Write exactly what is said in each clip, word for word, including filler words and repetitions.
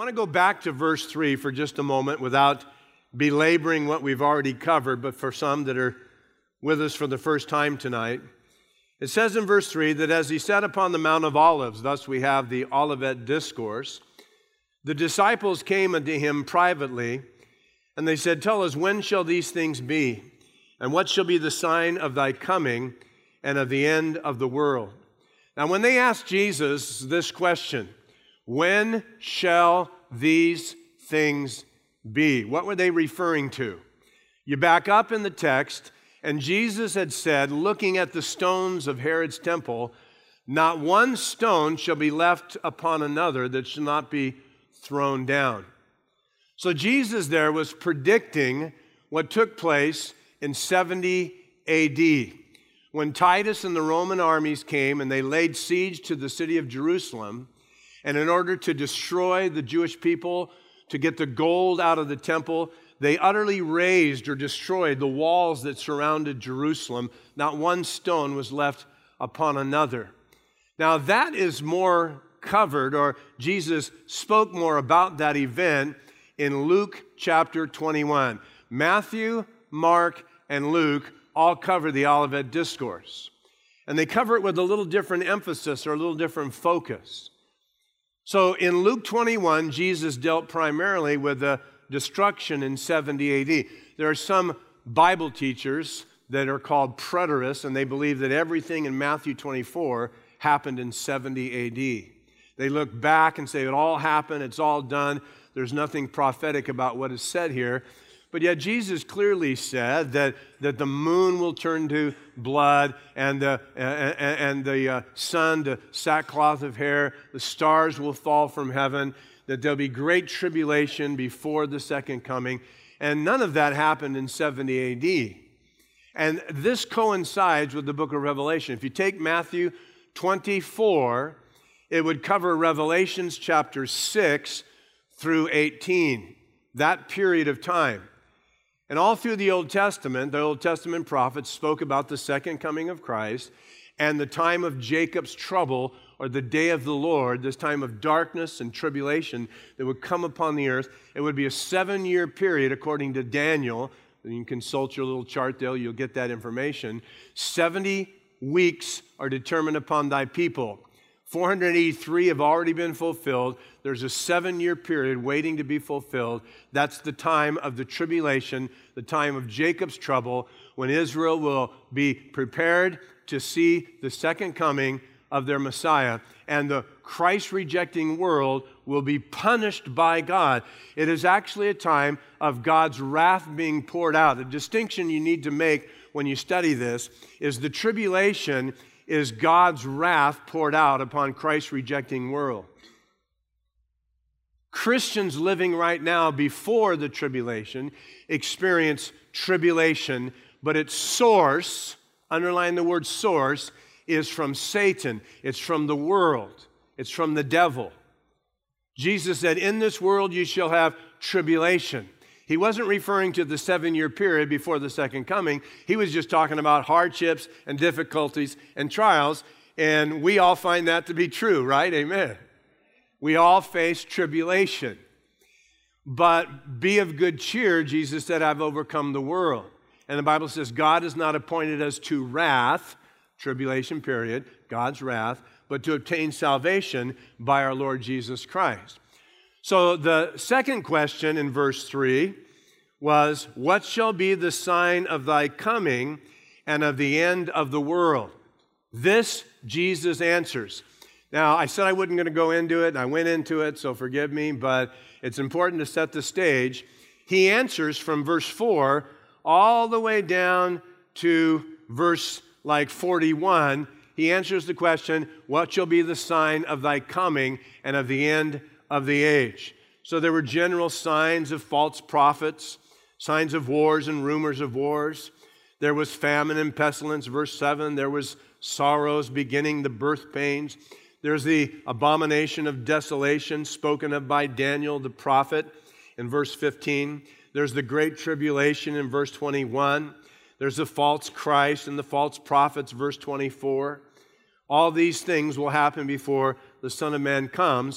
want to go back to verse three for just a moment without belaboring what we've already covered, but for some that are with us for the first time tonight. It says in verse three that as he sat upon the Mount of Olives, thus we have the Olivet Discourse, the disciples came unto him privately, and they said, "Tell us, when shall these things be? And what shall be the sign of thy coming and of the end of the world?" Now, when they asked Jesus this question, when shall these things be? What were they referring to? You back up in the text, and Jesus had said, looking at the stones of Herod's temple, not one stone shall be left upon another that shall not be thrown down. So Jesus there was predicting what took place in seventy A D, when Titus and the Roman armies came and they laid siege to the city of Jerusalem, and in order to destroy the Jewish people, to get the gold out of the temple, they utterly razed or destroyed the walls that surrounded Jerusalem. Not one stone was left upon another. Now that is more covered, or Jesus spoke more about that event in Luke chapter twenty-one. Matthew, Mark, and Luke all cover the Olivet Discourse. And they cover it with a little different emphasis or a little different focus. So in Luke twenty-one, Jesus dealt primarily with the destruction in seventy A D. There are some Bible teachers that are called preterists, and they believe that everything in Matthew twenty-four happened in seventy A D. They look back and say it all happened, it's all done. There's nothing prophetic about what is said here. But yet Jesus clearly said that, that the moon will turn to blood and the, uh, and the uh, sun to sackcloth of hair. The stars will fall from heaven, that there'll be great tribulation before the second coming. And none of that happened in seventy A D. And this coincides with the book of Revelation. If you take Matthew twenty-four, it would cover Revelations chapter six through eighteen, that period of time. And all through the Old Testament, the Old Testament prophets spoke about the second coming of Christ and the time of Jacob's trouble, or the day of the Lord, this time of darkness and tribulation that would come upon the earth. It would be a seven-year period, according to Daniel. You can consult your little chart there, you'll get that information. seventy weeks are determined upon thy people. four hundred eighty-three have already been fulfilled. There's a seven-year period waiting to be fulfilled. That's the time of the tribulation, the time of Jacob's trouble, when Israel will be prepared to see the second coming of their Messiah. And the Christ-rejecting world will be punished by God. It is actually a time of God's wrath being poured out. The distinction you need to make when you study this is the tribulation is God's wrath poured out upon Christ's rejecting world. Christians living right now before the tribulation experience tribulation, but its source, underline the word source, is from Satan. It's from the world. It's from the devil. Jesus said, "In this world you shall have tribulation." He wasn't referring to the seven-year period before the second coming. He was just talking about hardships and difficulties and trials, and we all find that to be true, right? Amen. We all face tribulation. But be of good cheer, Jesus said, "I've overcome the world." And the Bible says God has not appointed us to wrath, tribulation period, God's wrath, but to obtain salvation by our Lord Jesus Christ. So the second question in verse three was, what shall be the sign of thy coming and of the end of the world? This Jesus answers. Now, I said I wasn't going to go into it, and I went into it, so forgive me, but it's important to set the stage. He answers from verse four all the way down to verse like forty-one. He answers the question, what shall be the sign of thy coming and of the end of the age? So there were general signs of false prophets, signs of wars and rumors of wars. There was famine and pestilence, verse seven. There was sorrows beginning the birth pains. There's the abomination of desolation spoken of by Daniel the prophet in verse fifteen. There's the great tribulation in verse twenty-one. There's the false Christ and the false prophets, verse twenty-four. All these things will happen before the Son of Man comes.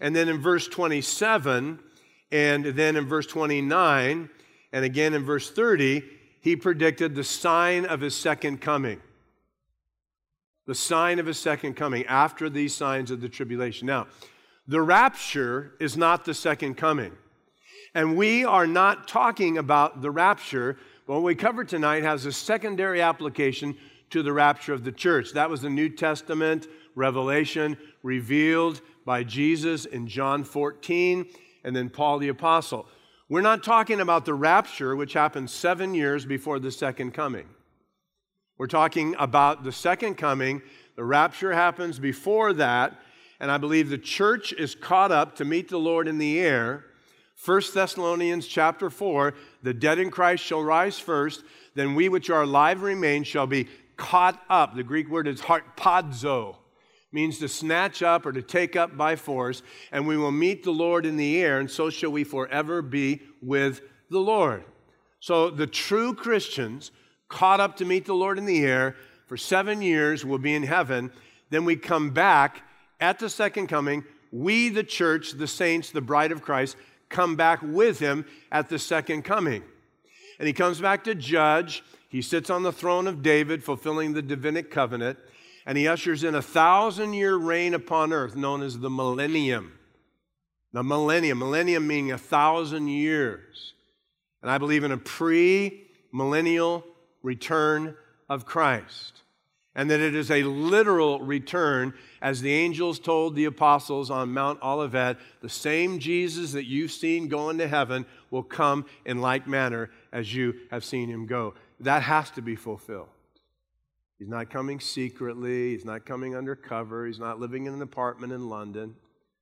And then in verse twenty-seven, and then in verse twenty-nine, and again in verse thirty, he predicted the sign of his second coming. The sign of his second coming after these signs of the tribulation. Now, the rapture is not the second coming. And we are not talking about the rapture, but what we cover tonight has a secondary application to the rapture of the church. That was the New Testament revelation revealed by Jesus in John fourteen, and then Paul the Apostle. We're not talking about the rapture, which happened seven years before the second coming. We're talking about the second coming. The rapture happens before that, and I believe the church is caught up to meet the Lord in the air. First Thessalonians chapter four, the dead in Christ shall rise first, then we which are alive remain shall be caught up. The Greek word is harpazo, means to snatch up or to take up by force, and we will meet the Lord in the air, and so shall we forever be with the Lord. So the true Christians caught up to meet the Lord in the air for seven years will be in heaven. Then we come back at the second coming. We, the church, the saints, the bride of Christ, come back with him at the second coming. And he comes back to judge. He sits on the throne of David, fulfilling the Davidic covenant, and he ushers in a thousand-year reign upon earth, known as the millennium. The millennium, millennium meaning a thousand years. And I believe in a pre-millennial return of Christ, and that it is a literal return, as the angels told the apostles on Mount Olivet, the same Jesus that you've seen go into heaven will come in like manner as you have seen him go. That has to be fulfilled. He's not coming secretly. He's not coming undercover. He's not living in an apartment in London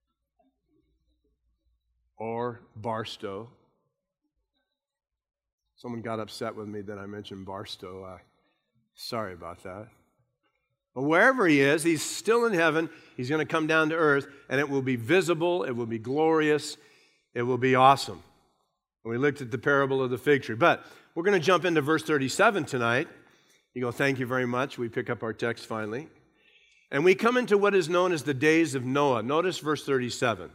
or Barstow. Someone got upset with me that I mentioned Barstow. Uh, sorry about that. But wherever he is, he's still in heaven. He's going to come down to earth, and it will be visible. It will be glorious. It will be awesome. And we looked at the parable of the fig tree. But we're going to jump into verse thirty-seven tonight. You go, thank you very much. We pick up our text finally. And we come into what is known as the days of Noah. Notice verse thirty-seven.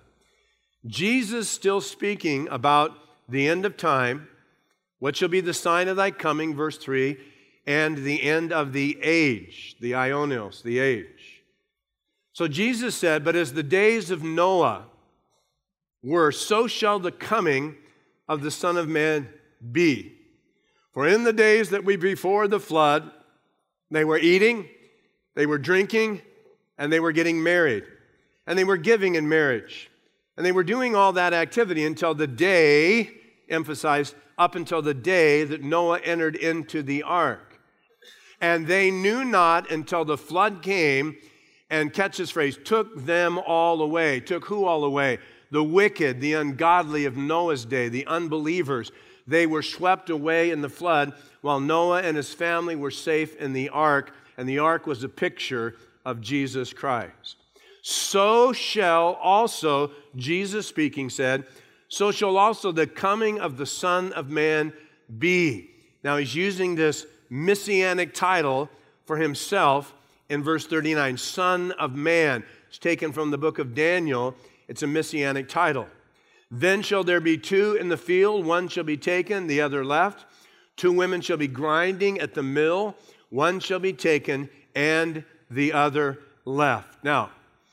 Jesus still speaking about the end of time. What shall be the sign of thy coming, verse three, and the end of the age, the aionios, the age. So Jesus said, but as the days of Noah were, so shall the coming of the Son of Man be. For in the days that were before the flood, they were eating, they were drinking, and they were getting married. And they were giving in marriage. And they were doing all that activity until the day, emphasized, up until the day that Noah entered into the ark. And they knew not until the flood came, and catch this phrase, took them all away. Took who all away? The wicked, the ungodly of Noah's day, the unbelievers. They were swept away in the flood while Noah and his family were safe in the ark, and the ark was a picture of Jesus Christ. So shall also, Jesus speaking said, so shall also the coming of the Son of Man be. Now he's using this messianic title for himself in verse thirty-nine, Son of Man. It's taken from the book of Daniel. It's a messianic title. Then shall there be two in the field, one shall be taken, the other left. Two women shall be grinding at the mill, one shall be taken, and the other left. Now,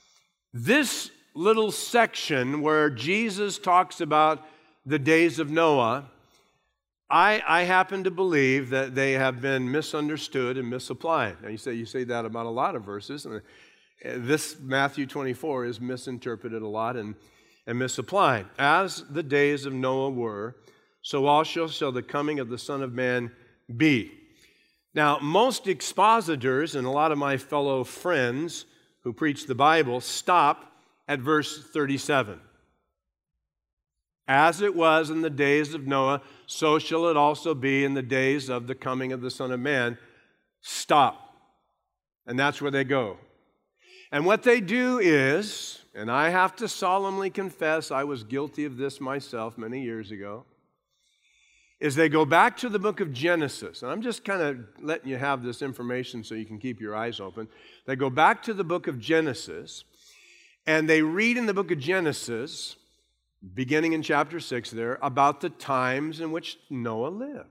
this little section where Jesus talks about the days of Noah, I, I happen to believe that they have been misunderstood and misapplied. Now, you say you say that about a lot of verses, and this Matthew twenty-four is misinterpreted a lot and, and misapplied. As the days of Noah were, so also shall the coming of the Son of Man be. Now, most expositors and a lot of my fellow friends who preach the Bible stop at verse thirty-seven. As it was in the days of Noah, so shall it also be in the days of the coming of the Son of Man. Stop. And that's where they go. And what they do is, and I have to solemnly confess, I was guilty of this myself many years ago, is they go back to the book of Genesis. And I'm just kind of letting you have this information so you can keep your eyes open. They go back to the book of Genesis, And they read in the book of Genesis, beginning in chapter six there, about the times in which Noah lived.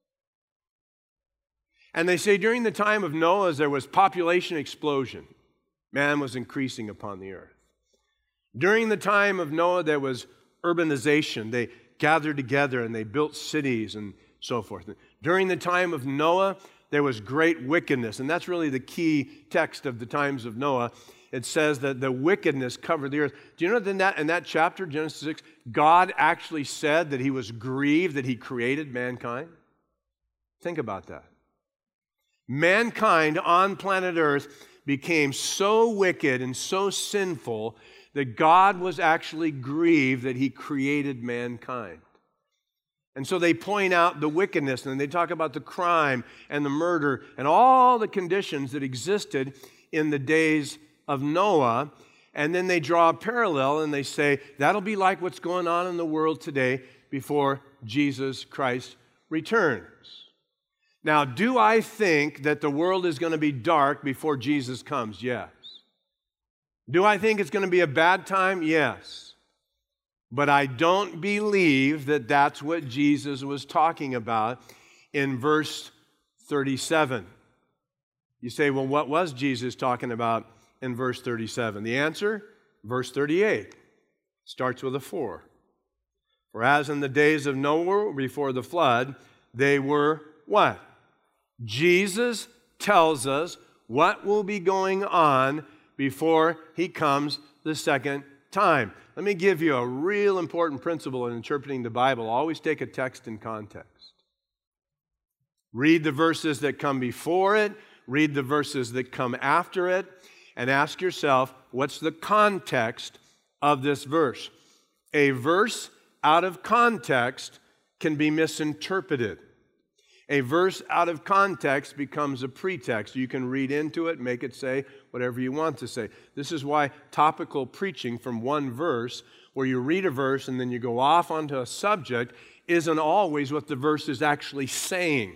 And they say during the time of Noah, there was population explosion. Man was increasing upon the earth. During the time of Noah, there was urbanization. They gathered together and they built cities and so forth. During the time of Noah, there was great wickedness. And that's really the key text of the times of Noah. It says that the wickedness covered the earth. Do you know that in that, in that chapter, Genesis six, God actually said that he was grieved that he created mankind? Think about that. Mankind on planet Earth became so wicked and so sinful that God was actually grieved that he created mankind. And so they point out the wickedness, and they talk about the crime and the murder and all the conditions that existed in the days of Noah. And then they draw a parallel and they say, that'll be like what's going on in the world today before Jesus Christ returns. Now, do I think that the world is going to be dark before Jesus comes? Yes. Do I think it's going to be a bad time? Yes. But I don't believe that that's what Jesus was talking about in verse thirty-seven. You say, well, what was Jesus talking about in verse thirty-seven? The answer, verse thirty-eight, starts with a four. For as in the days of Noah before the flood, they were what? Jesus tells us what will be going on before he comes the second time. Let me give you a real important principle in interpreting the Bible. Always take a text in context. Read the verses that come before it, read the verses that come after it, and ask yourself, what's the context of this verse? A verse out of context can be misinterpreted. A verse out of context becomes a pretext. You can read into it, make it say whatever you want to say. This is why topical preaching from one verse, where you read a verse and then you go off onto a subject, isn't always what the verse is actually saying.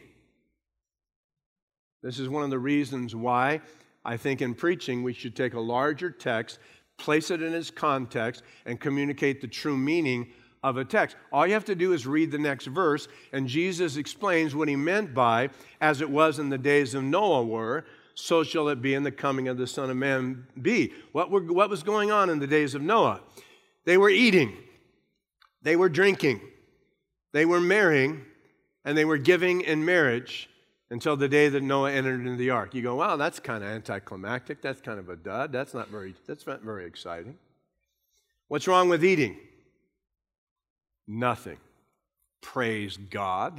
This is one of the reasons why I think in preaching we should take a larger text, place it in its context, and communicate the true meaning of a text. All you have to do is read the next verse, and Jesus explains what he meant by, as it was in the days of Noah were, so shall it be in the coming of the Son of Man be. What, were, what was going on in the days of Noah? They were eating, they were drinking, they were marrying, and they were giving in marriage until the day that Noah entered into the ark. You go, wow, that's kind of anticlimactic. That's kind of a dud. That's not very, that's not very exciting. What's wrong with eating? Nothing. Praise God.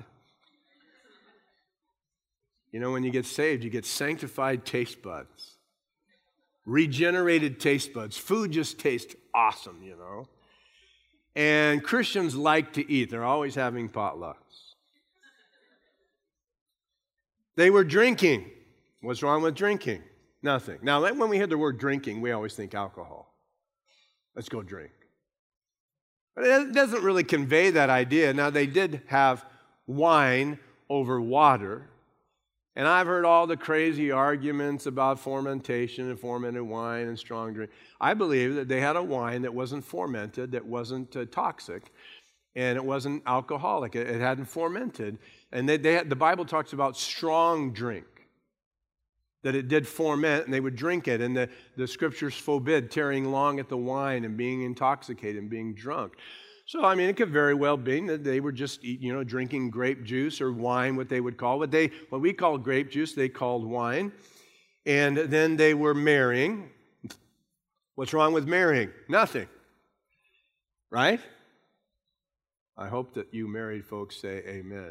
You know, when you get saved, you get sanctified taste buds. Regenerated taste buds. Food just tastes awesome, you know. And Christians like to eat. They're always having potlucks. They were drinking. What's wrong with drinking? Nothing. Now, when we hear the word drinking, we always think alcohol. Let's go drink. But it doesn't really convey that idea. Now, they did have wine over water. And I've heard all the crazy arguments about fermentation and fermented wine and strong drink. I believe that they had a wine that wasn't fermented, that wasn't uh, toxic, and it wasn't alcoholic. It, it hadn't fermented. And they, they had, the Bible talks about strong drink, that it did ferment, and they would drink it. And the, the Scriptures forbid tarrying long at the wine and being intoxicated and being drunk. So, I mean, it could very well be that they were just, you know, drinking grape juice or wine, what they would call what they what we call grape juice, they called wine. And then they were marrying. What's wrong with marrying? Nothing. Right? I hope that you married folks say amen.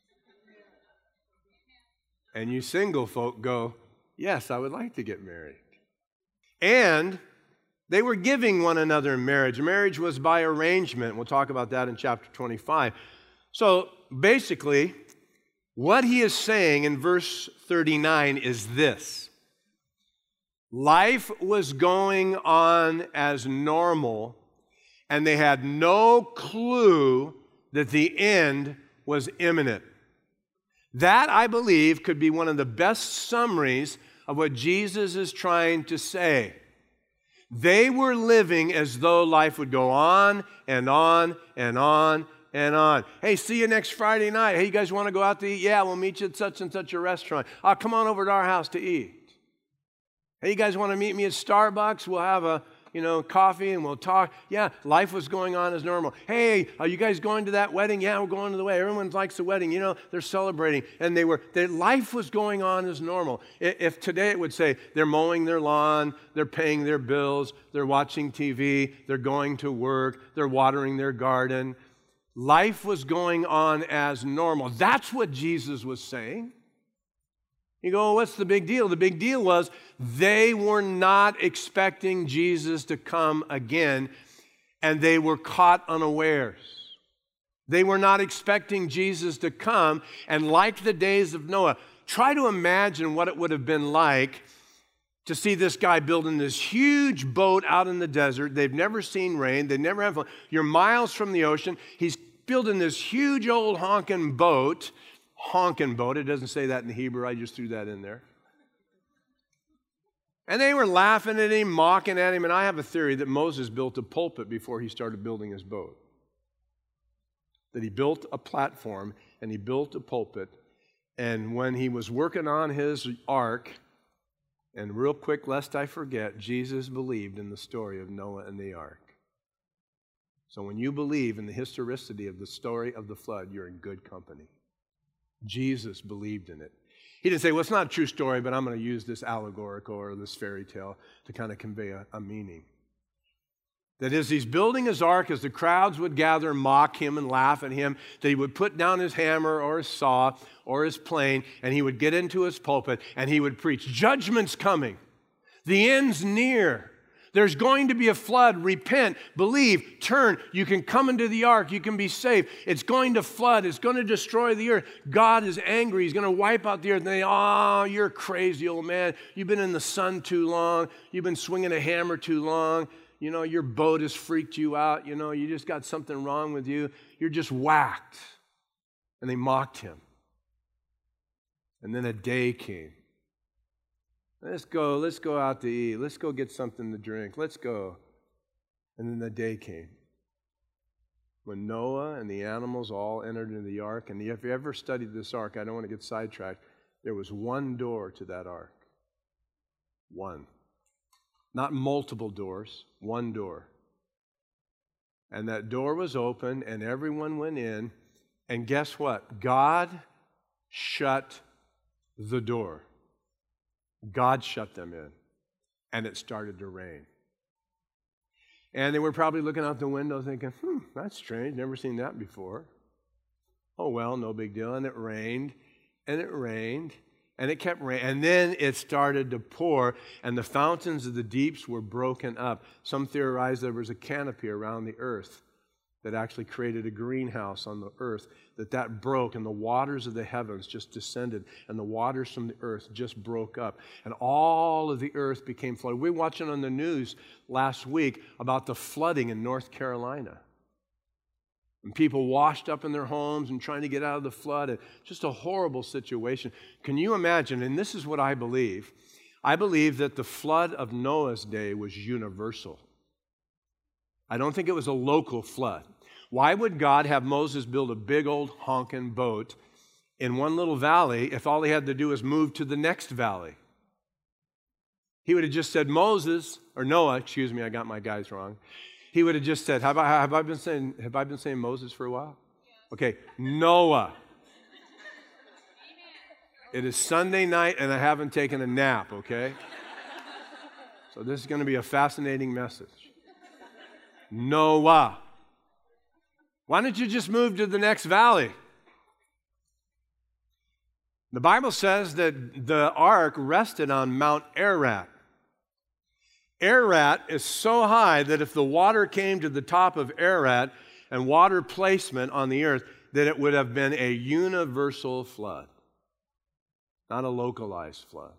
And you single folk go, yes, I would like to get married. And they were giving one another in marriage. Marriage was by arrangement. We'll talk about that in chapter twenty-five. So basically, what he is saying in verse thirty-nine is this. Life was going on as normal, and they had no clue that the end was imminent. That, I believe, could be one of the best summaries of what Jesus is trying to say. They were living as though life would go on and on and on and on. Hey, see you next Friday night. Hey, you guys want to go out to eat? Yeah, we'll meet you at such and such a restaurant. Oh, come on over to our house to eat. Hey, you guys want to meet me at Starbucks? We'll have a, you know, coffee and we'll talk. Yeah, life was going on as normal. Hey, are you guys going to that wedding? Yeah, we're going to the wedding. Everyone likes the wedding. You know, they're celebrating. And they were, their life was going on as normal. If today it would say they're mowing their lawn, they're paying their bills, they're watching T V, they're going to work, they're watering their garden. Life was going on as normal. That's what Jesus was saying. You go, well, what's the big deal? The big deal was they were not expecting Jesus to come again, and they were caught unawares. They were not expecting Jesus to come, and like the days of Noah, try to imagine what it would have been like to see this guy building this huge boat out in the desert. They've never seen rain. They never have. You're miles from the ocean. He's building this huge old honking boat. Honking boat. It doesn't say that in Hebrew. I just threw that in there. And they were laughing at him, mocking at him. And I have a theory that Moses built a pulpit before he started building his boat. That he built a platform and he built a pulpit. And when he was working on his ark, and real quick, lest I forget, Jesus believed in the story of Noah and the ark. So when you believe in the historicity of the story of the flood, you're in good company. Jesus believed in it. He didn't say, well, it's not a true story, but I'm going to use this allegorical or this fairy tale to kind of convey a, a meaning. That as he's building his ark, as the crowds would gather and mock him and laugh at him, that he would put down his hammer or his saw or his plane, and he would get into his pulpit and he would preach, judgment's coming. The end's near. There's going to be a flood. Repent, believe, turn. You can come into the ark. You can be saved. It's going to flood. It's going to destroy the earth. God is angry. He's going to wipe out the earth. And they, oh, you're crazy, old man. You've been in the sun too long. You've been swinging a hammer too long. You know, your boat has freaked you out. You know, you just got something wrong with you. You're just whacked. And they mocked him. And then a day came. Let's go, let's go out to eat. Let's go get something to drink. Let's go. And then the day came when Noah and the animals all entered into the ark. And if you ever studied this ark, I don't want to get sidetracked, there was one door to that ark. One. Not multiple doors, one door. And that door was open and everyone went in. And guess what? God shut the door. God shut them in, and it started to rain. And they were probably looking out the window thinking, hmm, that's strange, never seen that before. Oh, well, no big deal. And it rained, and it rained, and it kept raining. And then it started to pour, and the fountains of the deeps were broken up. Some theorize there was a canopy around the earth that actually created a greenhouse on the earth, that that broke, and the waters of the heavens just descended, and the waters from the earth just broke up, and all of the earth became flooded. We were watching on the news last week about the flooding in North Carolina. And people washed up in their homes and trying to get out of the flood, and just a horrible situation. Can you imagine, and this is what I believe, I believe that the flood of Noah's day was universal. I don't think it was a local flood. Why would God have Moses build a big old honking boat in one little valley if all he had to do was move to the next valley? He would have just said, Moses, or Noah, excuse me, I got my guys wrong. He would have just said, have I, have I, been, saying, have I been saying Moses for a while? Okay, Noah. It is Sunday night and I haven't taken a nap, okay? So this is going to be a fascinating message. Noah. Why don't you just move to the next valley? The Bible says that the ark rested on Mount Ararat. Ararat is so high that if the water came to the top of Ararat and water placement on the earth, that it would have been a universal flood, not a localized flood.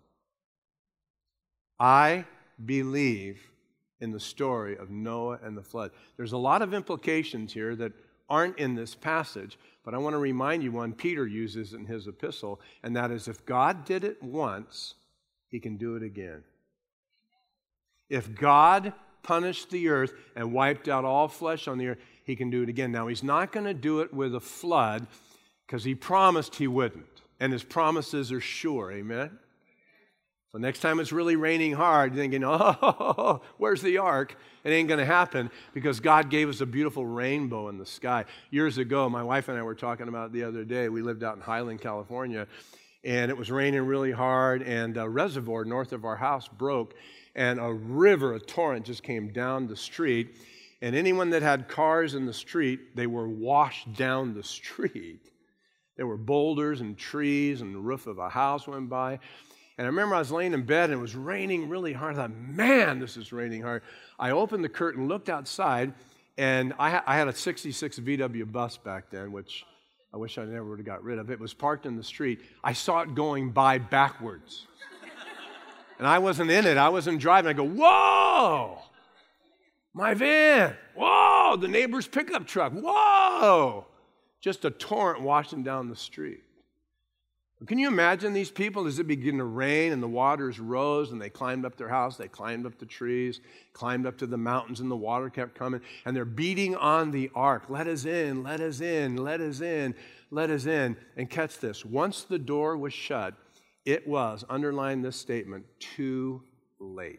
I believe in the story of Noah and the flood. There's a lot of implications here that aren't in this passage, but I want to remind you one Peter uses in his epistle, and that is if God did it once, he can do it again. If God punished the earth and wiped out all flesh on the earth, he can do it again. Now, he's not going to do it with a flood because he promised he wouldn't. And his promises are sure. Amen? So next time it's really raining hard, you're thinking, oh, where's the ark? It ain't going to happen because God gave us a beautiful rainbow in the sky. Years ago, my wife and I were talking about it the other day. We lived out in Highland, California, and it was raining really hard, and a reservoir north of our house broke, and a river, a torrent, just came down the street. And anyone that had cars in the street, they were washed down the street. There were boulders and trees, and the roof of a house went by. And I remember I was laying in bed, and it was raining really hard. I thought, man, this is raining hard. I opened the curtain, looked outside, and I, ha- I had a sixty-six V W bus back then, which I wish I never would have got rid of. It was parked in the street. I saw it going by backwards. And I wasn't in it. I wasn't driving. I go, whoa, my van. Whoa, the neighbor's pickup truck. Whoa. Just a torrent washing down the street. Can you imagine these people as it began to rain and the waters rose and they climbed up their house, they climbed up the trees, climbed up to the mountains and the water kept coming and they're beating on the ark. Let us in, let us in, let us in, let us in. And catch this, once the door was shut, it was, underline this statement, too late.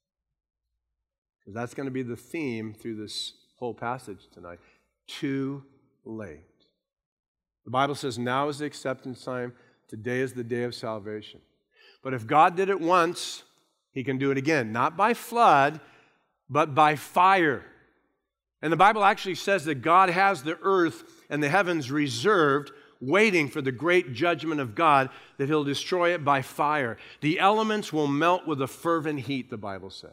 Because that's going to be the theme through this whole passage tonight. Too late. The Bible says now is the acceptance time. Today is the day of salvation. But if God did it once, he can do it again. Not by flood, but by fire. And the Bible actually says that God has the earth and the heavens reserved, waiting for the great judgment of God, that he'll destroy it by fire. The elements will melt with a fervent heat, the Bible says.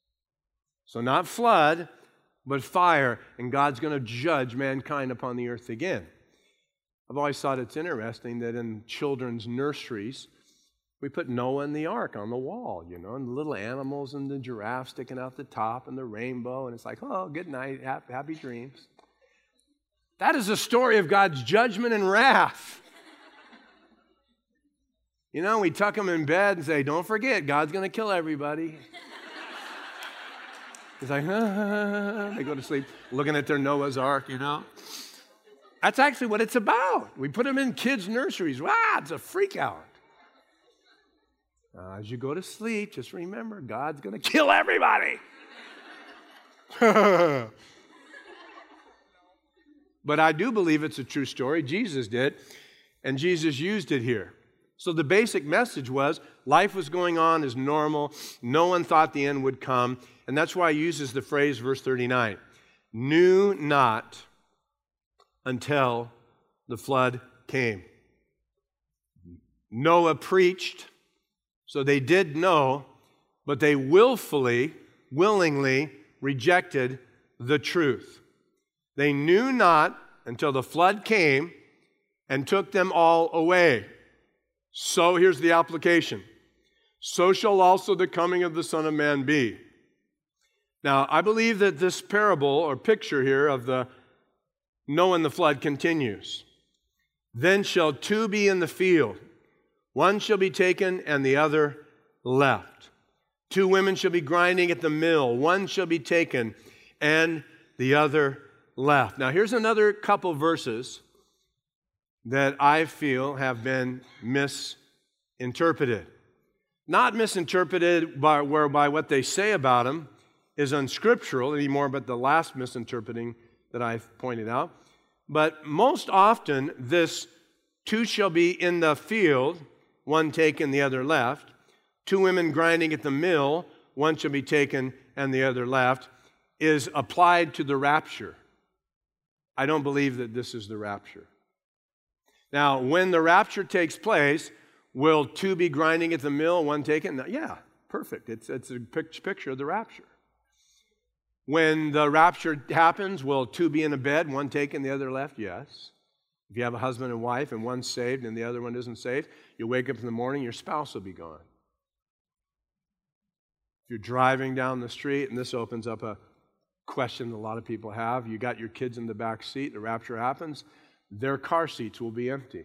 So not flood, but fire. And God's going to judge mankind upon the earth again. I've always thought it's interesting that in children's nurseries, we put Noah and the ark on the wall, you know, and the little animals and the giraffe sticking out the top and the rainbow, and it's like, oh, good night, happy dreams. That is a story of God's judgment and wrath. You know, we tuck them in bed and say, don't forget, God's going to kill everybody. It's like, ah, they go to sleep looking at their Noah's ark, you know. That's actually what it's about. We put them in kids' nurseries. Wow, it's a freak out. Uh, as you go to sleep, just remember, God's going to kill everybody. But I do believe it's a true story. Jesus did, and Jesus used it here. So the basic message was life was going on as normal. No one thought the end would come. And that's why he uses the phrase, verse thirty-nine, knew not until the flood came. Noah preached, so they did know, but they willfully, willingly rejected the truth. They knew not until the flood came and took them all away. So here's the application. So shall also the coming of the Son of Man be. Now, I believe that this parable or picture here of the Noah and the flood continues. Then shall two be in the field. One shall be taken and the other left. Two women shall be grinding at the mill. One shall be taken and the other left. Now, here's another couple verses that I feel have been misinterpreted. Not misinterpreted by, whereby what they say about them is unscriptural anymore, but the last misinterpreting that I've pointed out. But most often, this two shall be in the field, one taken, the other left. Two women grinding at the mill, one shall be taken and the other left, is applied to the rapture. I don't believe that this is the rapture. Now, when the rapture takes place, will two be grinding at the mill, one taken? Yeah, perfect. It's, it's a picture of the rapture. When the rapture happens, will two be in a bed, one taken, the other left? Yes. If you have a husband and wife and one's saved and the other one isn't saved, you wake up in the morning, your spouse will be gone. If you're driving down the street, and this opens up a question that a lot of people have, you got your kids in the back seat, the rapture happens, their car seats will be empty.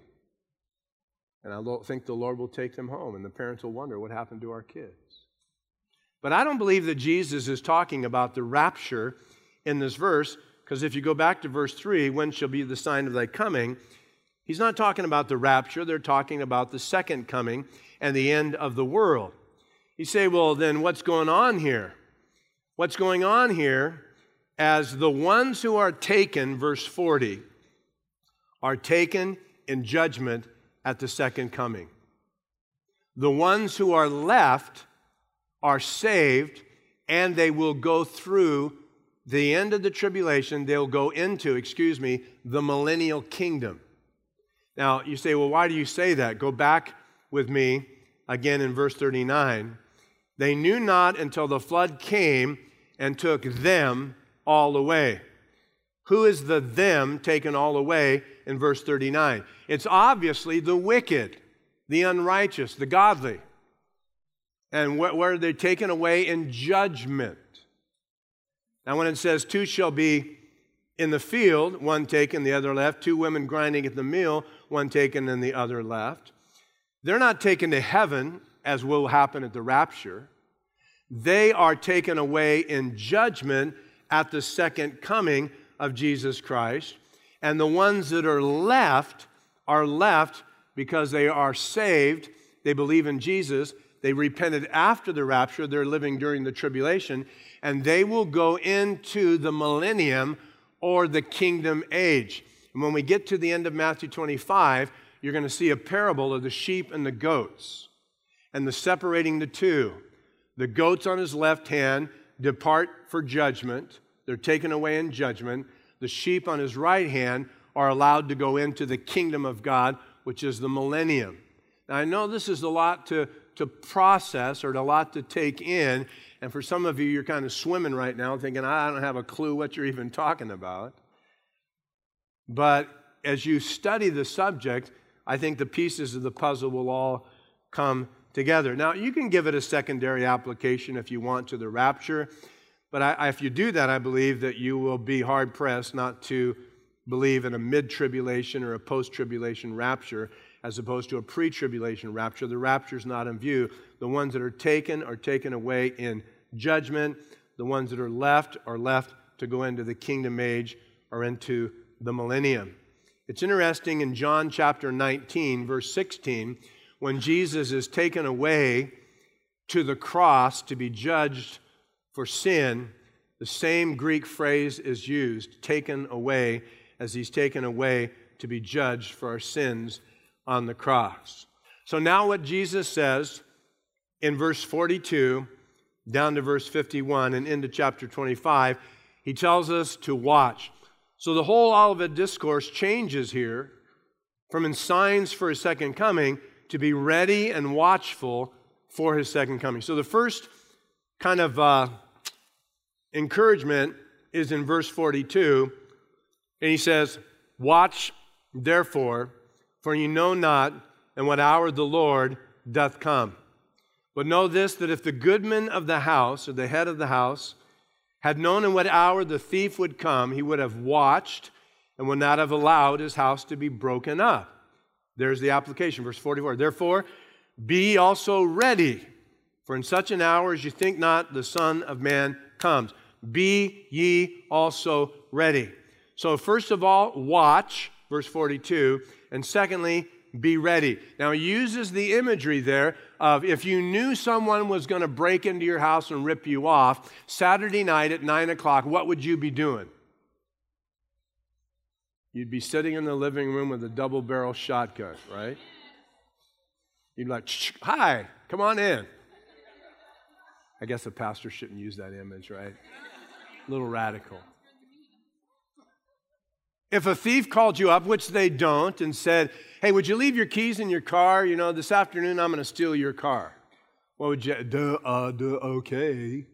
And I think the Lord will take them home, and the parents will wonder what happened to our kids. But I don't believe that Jesus is talking about the rapture in this verse, because if you go back to verse three, when shall be the sign of thy coming? He's not talking about the rapture. They're talking about the second coming and the end of the world. You say, well, then what's going on here? What's going on here as the ones who are taken, verse forty, are taken in judgment at the second coming. The ones who are left are saved, and they will go through the end of the tribulation. They'll go into, excuse me, the millennial kingdom. Now, you say, well, why do you say that? Go back with me again in verse thirty-nine. They knew not until the flood came and took them all away. Who is the them taken all away in verse thirty-nine? It's obviously the wicked, the unrighteous, the godly. And where, where are they taken away? In judgment. Now when it says two shall be in the field, one taken, the other left, two women grinding at the mill, one taken and the other left, they're not taken to heaven as will happen at the rapture. They are taken away in judgment at the second coming of Jesus Christ. And the ones that are left are left because they are saved. They believe in Jesus. They repented after the rapture. They're living during the tribulation. And they will go into the millennium or the kingdom age. And when we get to the end of Matthew twenty-five, you're going to see a parable of the sheep and the goats and the separating the two. The goats on his left hand depart for judgment. They're taken away in judgment. The sheep on his right hand are allowed to go into the kingdom of God, which is the millennium. Now, I know this is a lot to, to process or a lot to take in, and for some of you, you're kind of swimming right now thinking, I don't have a clue what you're even talking about. But as you study the subject, I think the pieces of the puzzle will all come together. Now, you can give it a secondary application if you want to the rapture, but I, if you do that, I believe that you will be hard-pressed not to believe in a mid-tribulation or a post-tribulation rapture as opposed to a pre-tribulation rapture. The rapture is not in view. The ones that are taken are taken away in judgment. The ones that are left are left to go into the kingdom age or into the millennium. It's interesting in John chapter nineteen, verse sixteen, when Jesus is taken away to the cross to be judged for sin, the same Greek phrase is used, taken away, as he's taken away to be judged for our sins on the cross. So now what Jesus says in verse forty-two down to verse fifty-one and into chapter twenty-five, he tells us to watch. So the whole Olivet Discourse changes here from in signs for his second coming to be ready and watchful for his second coming. So the first kind of uh, encouragement is in verse forty-two, and he says, watch therefore, for you know not in what hour the Lord doth come. But know this, that if the goodman of the house, or the head of the house, had known in what hour the thief would come, he would have watched and would not have allowed his house to be broken up. There's the application, verse forty-four. Therefore, be ye also ready, for in such an hour as you think not, the Son of Man comes. Be ye also ready. So first of all, watch, verse forty-two, and secondly, be ready. Now, he uses the imagery there of if you knew someone was going to break into your house and rip you off, Saturday night at nine o'clock, what would you be doing? You'd be sitting in the living room with a double-barrel shotgun, right? You'd be like, hi, come on in. I guess a pastor shouldn't use that image, right? A little radical. If a thief called you up, which they don't, and said, hey, would you leave your keys in your car? You know, this afternoon I'm going to steal your car. What would you, duh, uh, duh, okay.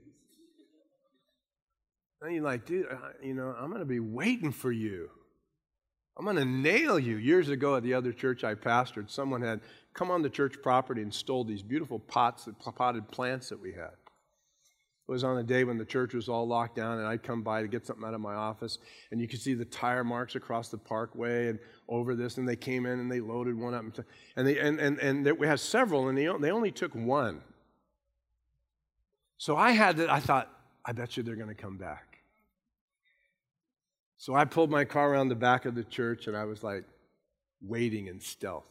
And you're like, dude, you know, I'm going to be waiting for you. I'm going to nail you. Years ago at the other church I pastored, someone had come on the church property and stole these beautiful pots, potted plants that we had. It was on a day when the church was all locked down, and I'd come by to get something out of my office, and you could see the tire marks across the parkway and over this, and they came in and they loaded one up, and they and and, and we had several, and they, they only took one. So I had to, I thought, I bet you they're going to come back. So I pulled my car around the back of the church, and I was like waiting in stealth.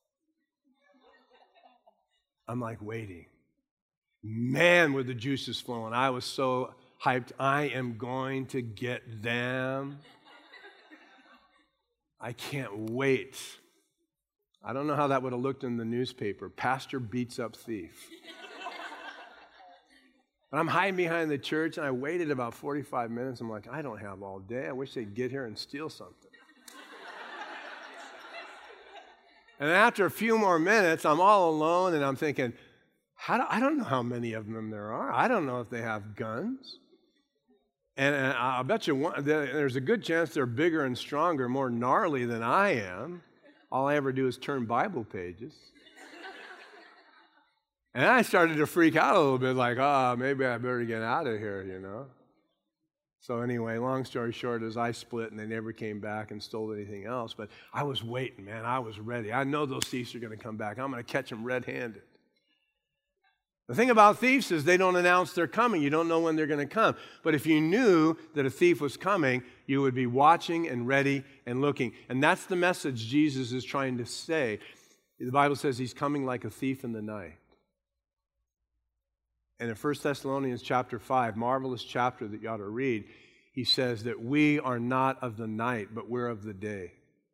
I'm like waiting. Man, were the juices flowing. I was so hyped. I am going to get them. I can't wait. I don't know how that would have looked in the newspaper. Pastor beats up thief. But I'm hiding behind the church, and I waited about forty-five minutes. I'm like, I don't have all day. I wish they'd get here and steal something. And after a few more minutes, I'm all alone, and I'm thinking, how do, I don't know how many of them there are. I don't know if they have guns. And, and I'll bet you one, there's a good chance they're bigger and stronger, more gnarly than I am. All I ever do is turn Bible pages. And I started to freak out a little bit, like, oh, maybe I better get out of here, you know. So anyway, long story short is I split, and they never came back and stole anything else. But I was waiting, man. I was ready. I know those thieves are going to come back. I'm going to catch them red-handed. The thing about thieves is they don't announce they're coming. You don't know when they're going to come. But if you knew that a thief was coming, you would be watching and ready and looking. And that's the message Jesus is trying to say. The Bible says he's coming like a thief in the night. And in First Thessalonians chapter five, marvelous chapter that you ought to read, he says that we are not of the night, but we're of the day.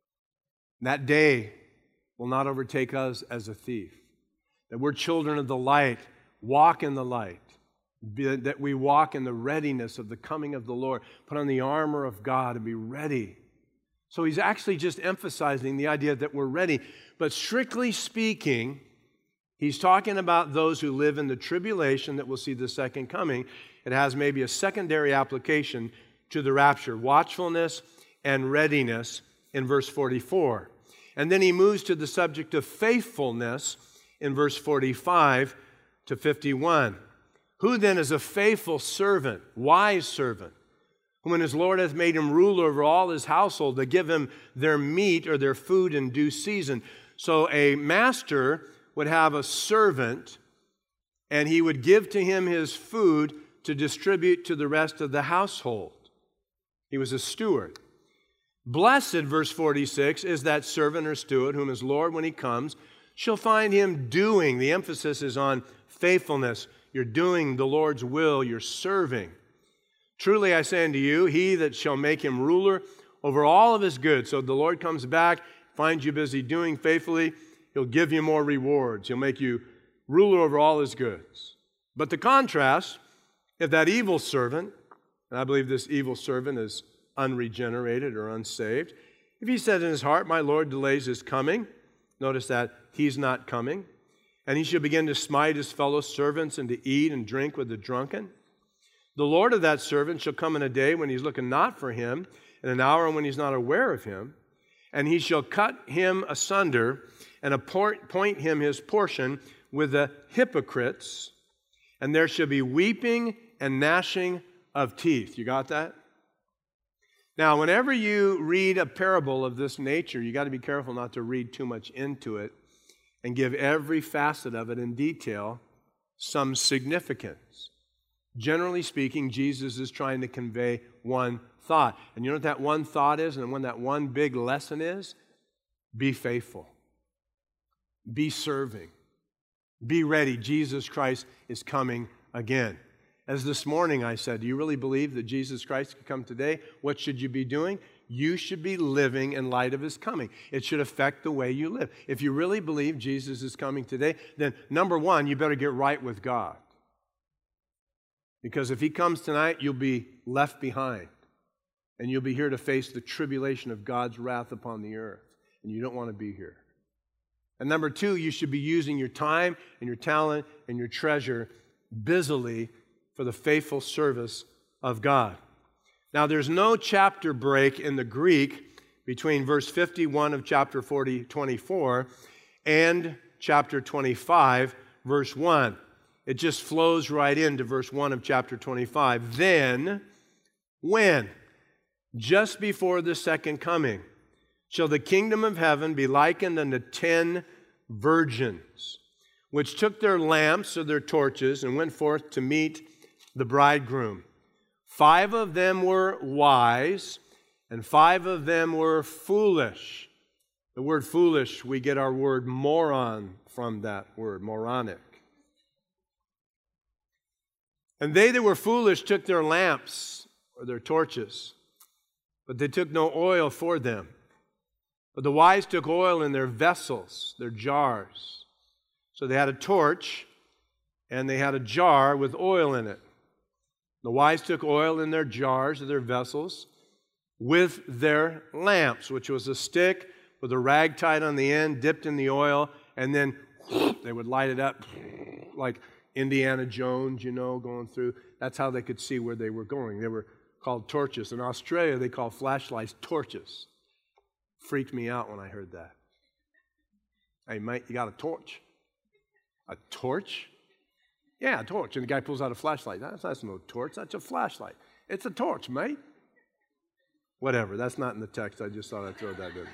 And that day will not overtake us as a thief. That we're children of the light, walk in the light. That we walk in the readiness of the coming of the Lord. Put on the armor of God and be ready. So he's actually just emphasizing the idea that we're ready. But strictly speaking, he's talking about those who live in the tribulation that will see the second coming. It has maybe a secondary application to the rapture, watchfulness and readiness in verse forty-four. And then he moves to the subject of faithfulness in verse forty-five to fifty-one. Who then is a faithful servant, wise servant, whom his Lord hath made him ruler over all his household, to give him their meat or their food in due season? So a master would have a servant, and he would give to him his food to distribute to the rest of the household. He was a steward. Blessed, verse forty-six, is that servant or steward whom his Lord, when he comes, shall find him doing. The emphasis is on faithfulness. You're doing the Lord's will. You're serving. Truly I say unto you, he that shall make him ruler over all of his goods. So the Lord comes back, finds you busy doing faithfully, he'll give you more rewards. He'll make you ruler over all his goods. But the contrast, if that evil servant, and I believe this evil servant is unregenerated or unsaved, if he said in his heart, my Lord delays his coming, notice that he's not coming, and he shall begin to smite his fellow servants and to eat and drink with the drunken, the Lord of that servant shall come in a day when he's looking not for him, in an hour when he's not aware of him, and he shall cut him asunder and appoint him his portion with the hypocrites, and there shall be weeping and gnashing of teeth. You got that? Now, whenever you read a parable of this nature, you got to be careful not to read too much into it and give every facet of it in detail some significance. Generally speaking, Jesus is trying to convey one thought. And you know what that one thought is, and when that one big lesson is? Be faithful. Be serving. Be ready. Jesus Christ is coming again. As this morning I said, do you really believe that Jesus Christ could come today? What should you be doing? You should be living in light of his coming. It should affect the way you live. If you really believe Jesus is coming today, then number one, you better get right with God. Because if he comes tonight, you'll be left behind. And you'll be here to face the tribulation of God's wrath upon the earth. And you don't want to be here. And number two, you should be using your time and your talent and your treasure busily for the faithful service of God. Now, there's no chapter break in the Greek between verse fifty-one of chapter forty, twenty-four and chapter twenty-five, verse one. It just flows right into verse one of chapter twenty-five. Then, when? Just before the second coming, shall the kingdom of heaven be likened unto ten virgins, which took their lamps or their torches and went forth to meet the bridegroom. Five of them were wise, and five of them were foolish. The word foolish, we get our word moron from that word, moronic. And they that were foolish took their lamps or their torches, but they took no oil for them. But the wise took oil in their vessels, their jars. So they had a torch, and they had a jar with oil in it. The wise took oil in their jars or their vessels with their lamps, which was a stick with a rag tied on the end, dipped in the oil, and then they would light it up like Indiana Jones, you know, going through. That's how they could see where they were going. They were called torches. In Australia, they call flashlights torches. Freaked me out when I heard that. Hey, mate, you got a torch? A torch? Yeah, a torch. And the guy pulls out a flashlight. That's, that's no torch. That's a flashlight. It's a torch, mate. Whatever. That's not in the text. I just thought I'd throw that in there.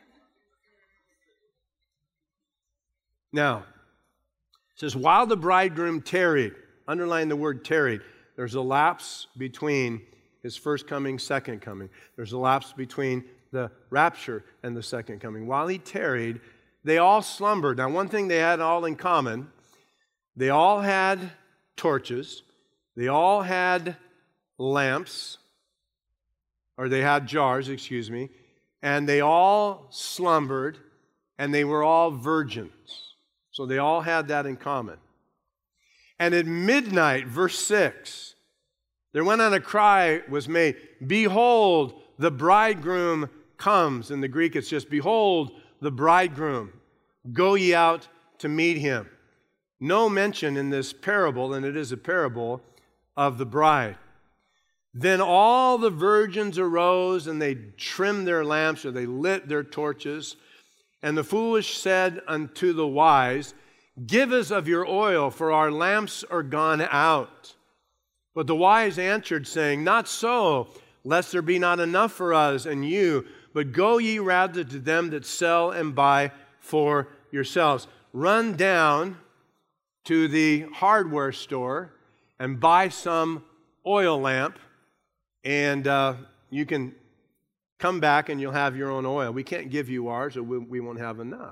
Now, it says, while the bridegroom tarried, underline the word tarried, there's a lapse between his first coming, second coming. There's a lapse between the rapture and the second coming. While he tarried, they all slumbered. Now, one thing they had all in common, they all had torches, they all had lamps, or they had jars, excuse me, and they all slumbered, and they were all virgins. So they all had that in common. And at midnight, verse six, there went on a cry was made, behold, the bridegroom comes. In the Greek, it's just, behold, the bridegroom. Go ye out to meet him. No mention in this parable, and it is a parable, of the bride. Then all the virgins arose, and they trimmed their lamps, or they lit their torches. And the foolish said unto the wise, give us of your oil, for our lamps are gone out. But the wise answered, saying, not so, lest there be not enough for us and you, but go ye rather to them that sell and buy for yourselves. Run down to the hardware store and buy some oil lamp, and uh, you can come back and you'll have your own oil. We can't give you ours, or we, we won't have enough.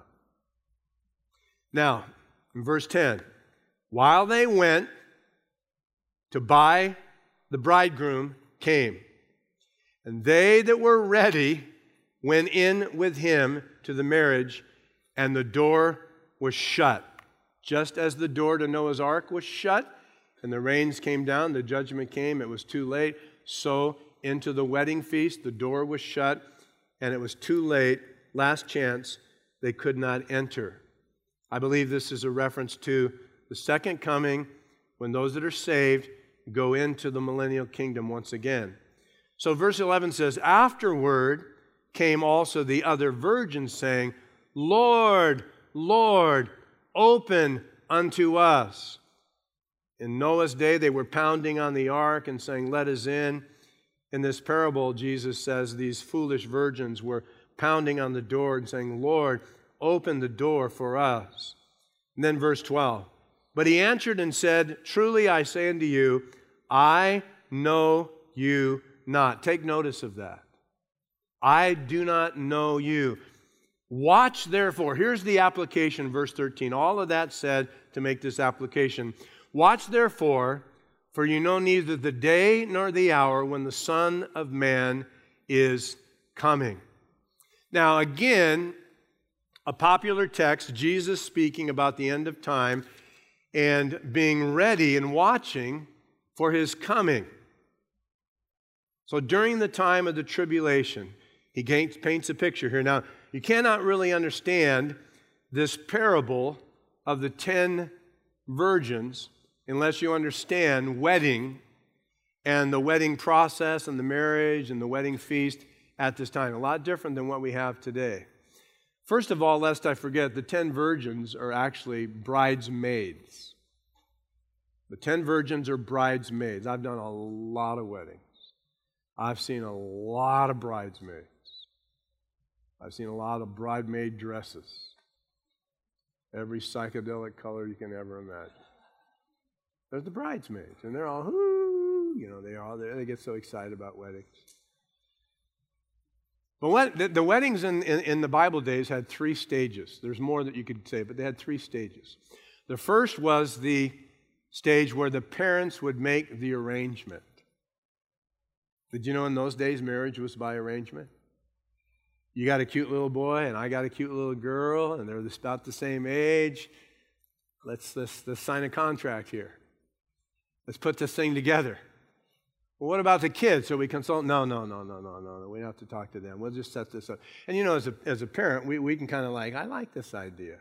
Now, in verse ten, while they went to buy, the bridegroom came, and they that were ready went in with him to the marriage, and the door was shut. Just as the door to Noah's ark was shut, and the rains came down, the judgment came, it was too late. So into the wedding feast, the door was shut, and it was too late, last chance, they could not enter. I believe this is a reference to the second coming, when those that are saved go into the millennial kingdom once again. So verse eleven says, afterward came also the other virgins, saying, Lord, Lord, open unto us. In Noah's day, they were pounding on the ark and saying, let us in. In this parable, Jesus says these foolish virgins were pounding on the door and saying, Lord, open the door for us. And then verse twelve, but he answered and said, truly I say unto you, I know you not. Take notice of that. I do not know you. Watch therefore. Here's the application, verse thirteen. All of that said to make this application. Watch therefore, for you know neither the day nor the hour when the Son of Man is coming. Now again, a popular text, Jesus speaking about the end of time and being ready and watching for his coming. So during the time of the tribulation, he paints a picture here. Now, you cannot really understand this parable of the ten virgins unless you understand wedding and the wedding process and the marriage and the wedding feast at this time. A lot different than what we have today. First of all, lest I forget, the ten virgins are actually bridesmaids. The ten virgins are bridesmaids. I've done a lot of weddings. I've seen a lot of bridesmaids. I've seen a lot of bridesmaid dresses. Every psychedelic color you can ever imagine. There's the bridesmaids, and they're all, whoo, you know, they all they get so excited about weddings. But what, the, the weddings in, in, in the Bible days had three stages. There's more that you could say, but they had three stages. The first was the stage where the parents would make the arrangement. Did you know in those days marriage was by arrangement? You got a cute little boy, and I got a cute little girl, and they're about the same age. Let's, let's, let's sign a contract here. Let's put this thing together. Well, what about the kids? So we consult? No, no, no, no, no, no. We don't have to talk to them. We'll just set this up. And you know, as a, as a parent, we, we can kind of like, I like this idea.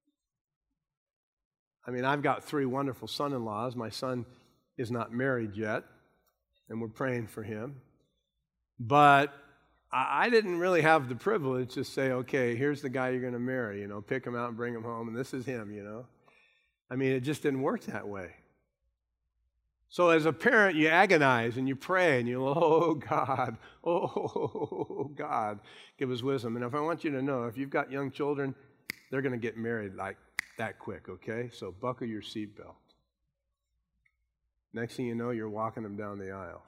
I mean, I've got three wonderful son-in-laws. My son is not married yet, and we're praying for him. But I, I didn't really have the privilege to say, okay, here's the guy you're going to marry. You know, pick him out and bring him home, and this is him, you know. I mean, it just didn't work that way. So as a parent, you agonize and you pray and you, oh God, oh God, give us wisdom. And if I want you to know, if you've got young children, they're going to get married like that quick, okay? So buckle your seatbelt. Next thing you know, you're walking them down the aisle.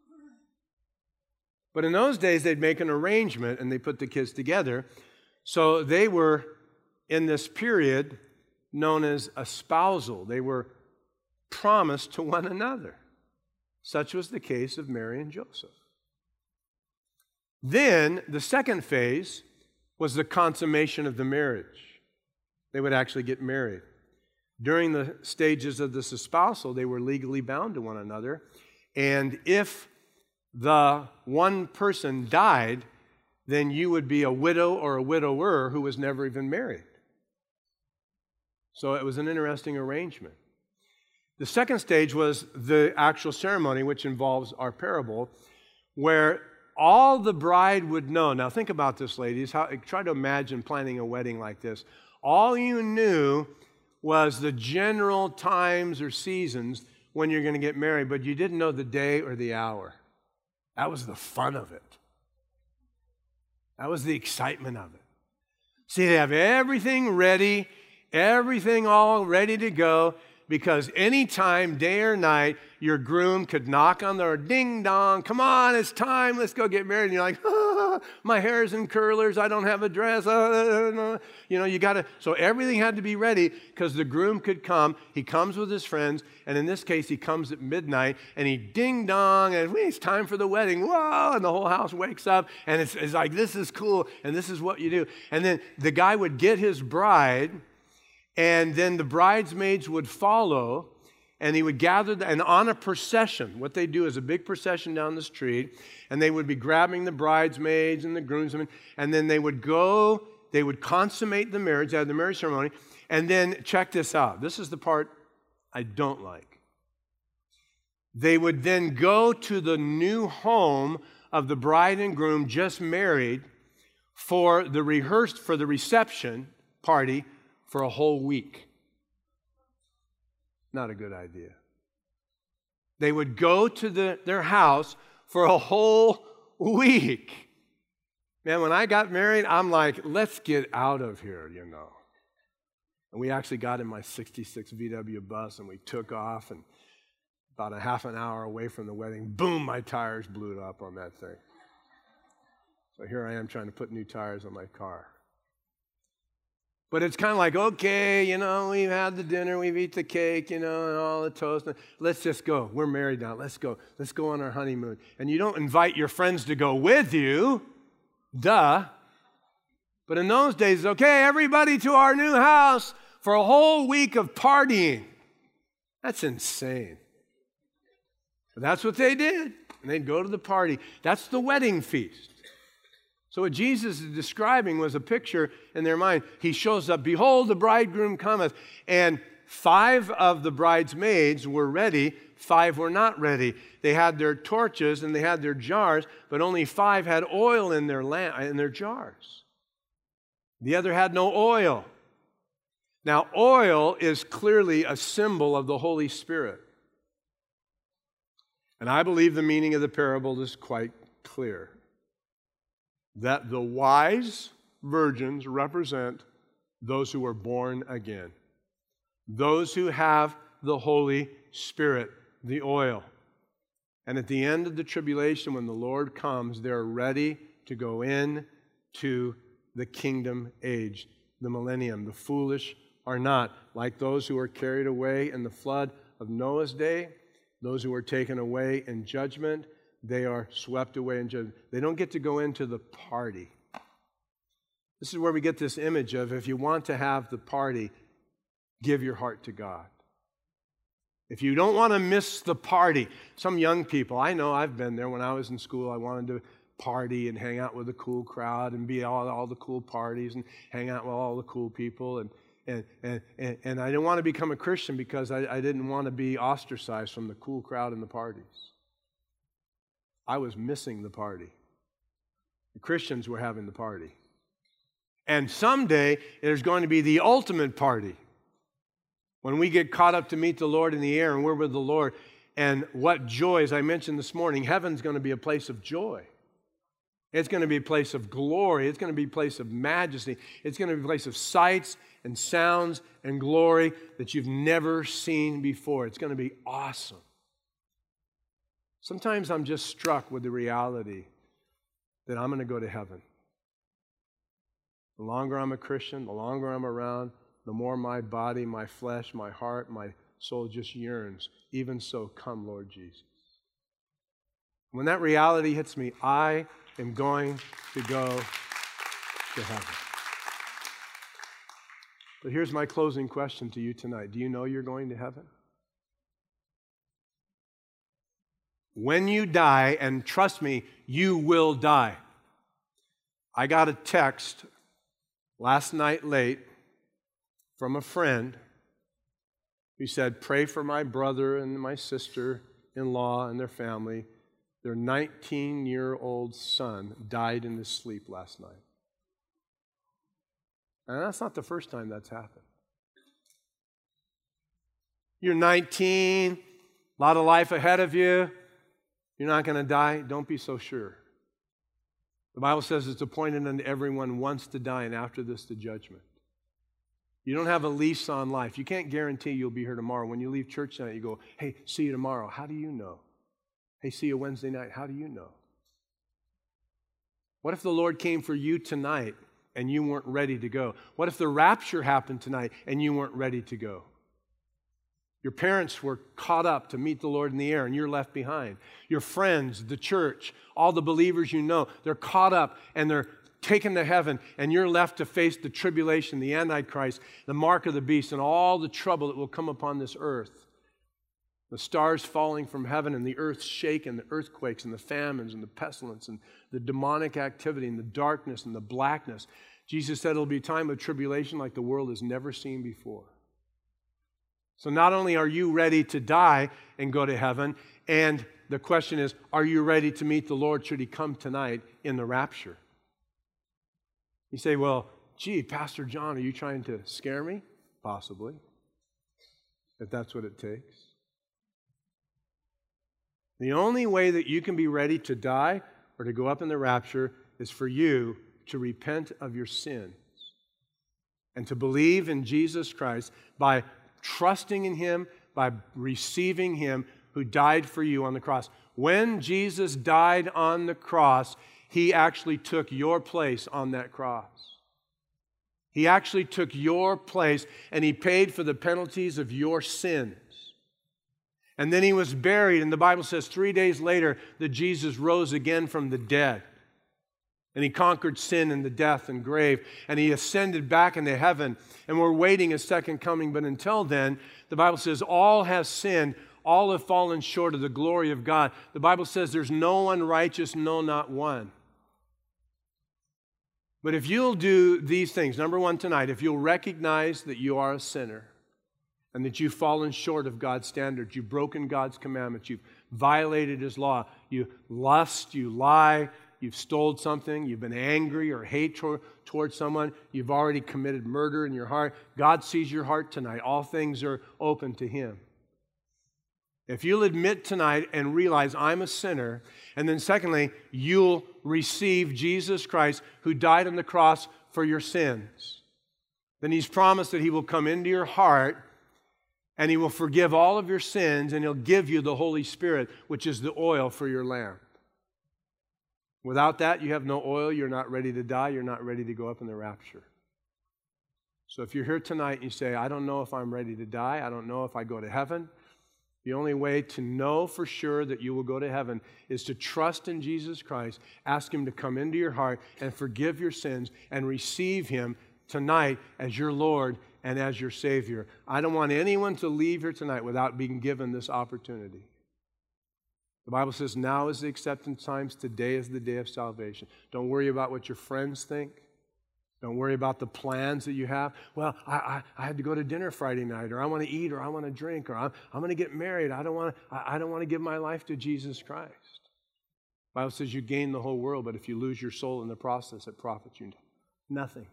But in those days, they'd make an arrangement and they put the kids together. So they were in this period known as espousal. They were promised to one another. Such was the case of Mary and Joseph. Then the second phase was the consummation of the marriage. They would actually get married. During the stages of this espousal, they were legally bound to one another. And if the one person died, then you would be a widow or a widower who was never even married. So it was an interesting arrangement. The second stage was the actual ceremony, which involves our parable, where all the bride would know. Now think about this, ladies. How, try to imagine planning a wedding like this. All you knew was the general times or seasons when you're going to get married, but you didn't know the day or the hour. That was the fun of it. That was the excitement of it. See, they have everything ready, everything all ready to go, because anytime, day or night, your groom could knock on the door, ding dong, come on, it's time, let's go get married. And you're like, ah, my hair's in curlers, I don't have a dress. Uh, you know, you got to, so everything had to be ready because the groom could come. He comes with his friends, and in this case, he comes at midnight, and he ding dong, and it's time for the wedding. Whoa, and the whole house wakes up, and it's, it's like, this is cool, and this is what you do. And then the guy would get his bride, and then the bridesmaids would follow, and he would gather, the, and on a procession, what they do is a big procession down the street, and they would be grabbing the bridesmaids and the groomsmen, and then they would go, they would consummate the marriage, they had the marriage ceremony, and then check this out. This is the part I don't like. They would then go to the new home of the bride and groom just married for the rehearsed, for the reception party, for a whole week. Not a good idea. They would go to the, their house for a whole week. Man, when I got married, I'm like, let's get out of here, you know. And we actually got in my sixty-six V W bus and we took off, and about a half an hour away from the wedding, boom, my tires blew up on that thing. So here I am trying to put new tires on my car. But it's kind of like, okay, you know, we've had the dinner, we've eaten the cake, you know, and all the toast. Let's just go. We're married now. Let's go. Let's go on our honeymoon. And you don't invite your friends to go with you. Duh. But in those days, okay, everybody to our new house for a whole week of partying. That's insane. But that's what they did. And they'd go to the party. That's the wedding feast. So what Jesus is describing was a picture in their mind. He shows up, behold, the bridegroom cometh. And five of the bridesmaids were ready, five were not ready. They had their torches and they had their jars, but only five had oil in their lamp, in their jars. The other had no oil. Now, oil is clearly a symbol of the Holy Spirit. And I believe the meaning of the parable is quite clear. That the wise virgins represent those who are born again, those who have the Holy Spirit, the oil. And at the end of the tribulation, when the Lord comes, they're ready to go in to the kingdom age, the millennium. The foolish are not. Like those who were carried away in the flood of Noah's day, those who were taken away in judgment, they are swept away in judgment. They don't get to go into the party. This is where we get this image of, if you want to have the party, give your heart to God. If you don't want to miss the party, some young people, I know I've been there when I was in school, I wanted to party and hang out with a cool crowd and be at all, all the cool parties and hang out with all the cool people. And and and, and, and I didn't want to become a Christian because I, I didn't want to be ostracized from the cool crowd and the parties. I was missing the party. The Christians were having the party. And someday there's going to be the ultimate party. When we get caught up to meet the Lord in the air and we're with the Lord, and what joy, as I mentioned this morning, heaven's going to be a place of joy. It's going to be a place of glory. It's going to be a place of majesty. It's going to be a place of sights and sounds and glory that you've never seen before. It's going to be awesome. Sometimes I'm just struck with the reality that I'm going to go to heaven. The longer I'm a Christian, the longer I'm around, the more my body, my flesh, my heart, my soul just yearns. Even so, come, Lord Jesus. When that reality hits me, I am going to go to heaven. But here's my closing question to you tonight. Do you know you're going to heaven? When you die, and trust me, you will die. I got a text last night late from a friend who said, pray for my brother and my sister-in-law and their family. Their nineteen-year-old son died in his sleep last night. And that's not the first time that's happened. You're nineteen, a lot of life ahead of you. You're not going to die. Don't be so sure. The Bible says it's appointed unto everyone once to die, and after this, the judgment. You don't have a lease on life. You can't guarantee you'll be here tomorrow. When you leave church tonight, you go, hey, see you tomorrow. How do you know? Hey, see you Wednesday night. How do you know? What if the Lord came for you tonight and you weren't ready to go? What if the rapture happened tonight and you weren't ready to go? Your parents were caught up to meet the Lord in the air and you're left behind. Your friends, the church, all the believers you know, they're caught up and they're taken to heaven, and you're left to face the tribulation, the Antichrist, the mark of the beast, and all the trouble that will come upon this earth. The stars falling from heaven and the earth shaken, the earthquakes and the famines and the pestilence and the demonic activity and the darkness and the blackness. Jesus said it'll be a time of tribulation like the world has never seen before. So not only are you ready to die and go to heaven, and the question is, are you ready to meet the Lord should He come tonight in the rapture? You say, well, gee, Pastor John, are you trying to scare me? Possibly, if that's what it takes. The only way that you can be ready to die or to go up in the rapture is for you to repent of your sins and to believe in Jesus Christ by trusting in Him, by receiving Him who died for you on the cross. When Jesus died on the cross, He actually took your place on that cross. He actually took your place and He paid for the penalties of your sins. And then He was buried, and the Bible says three days later that Jesus rose again from the dead. And He conquered sin and the death and grave, and He ascended back into heaven, and we're waiting His second coming. But until then, the Bible says all have sinned, all have fallen short of the glory of God. The Bible says there's no one righteous, no, not one. But if you'll do these things, number one tonight, if you'll recognize that you are a sinner and that you've fallen short of God's standards, you've broken God's commandments, you've violated His law, you lust, you lie, you've stole something, you've been angry or hate toward, towards someone, you've already committed murder in your heart, God sees your heart tonight. All things are open to Him. If you'll admit tonight and realize I'm a sinner, and then secondly, you'll receive Jesus Christ who died on the cross for your sins, then He's promised that He will come into your heart And He will forgive all of your sins, and He'll give you the Holy Spirit, which is the oil for your lamp. Without that, you have no oil. You're not ready to die. You're not ready to go up in the rapture. So if you're here tonight and you say, I don't know if I'm ready to die. I don't know if I go to heaven. The only way to know for sure that you will go to heaven is to trust in Jesus Christ, ask Him to come into your heart and forgive your sins and receive Him tonight as your Lord and as your Savior. I don't want anyone to leave here tonight without being given this opportunity. The Bible says now is the acceptance times. Today is the day of salvation. Don't worry about what your friends think. Don't worry about the plans that you have. Well, I, I, I had to go to dinner Friday night, or I want to eat, or I want to drink, or I'm, I'm going to get married. I don't want to, I, I don't want to give my life to Jesus Christ. The Bible says you gain the whole world, but if you lose your soul in the process, it profits you nothing.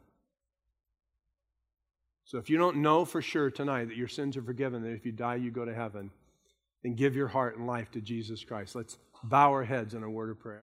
So if you don't know for sure tonight that your sins are forgiven, that if you die, you go to heaven, then give your heart and life to Jesus Christ. Let's bow our heads in a word of prayer.